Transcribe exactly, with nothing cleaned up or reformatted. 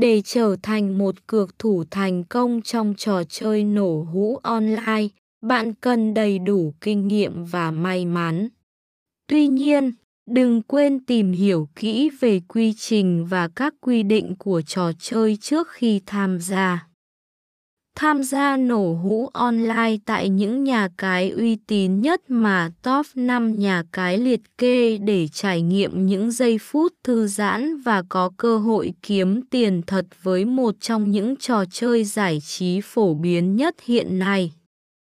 Để trở thành một cược thủ thành công trong trò chơi nổ hũ online, bạn cần đầy đủ kinh nghiệm và may mắn. Tuy nhiên, đừng quên tìm hiểu kỹ về quy trình và các quy định của trò chơi trước khi tham gia. Tham gia nổ hũ online tại những nhà cái uy tín nhất mà top năm nhà cái liệt kê để trải nghiệm những giây phút thư giãn và có cơ hội kiếm tiền thật với một trong những trò chơi giải trí phổ biến nhất hiện nay.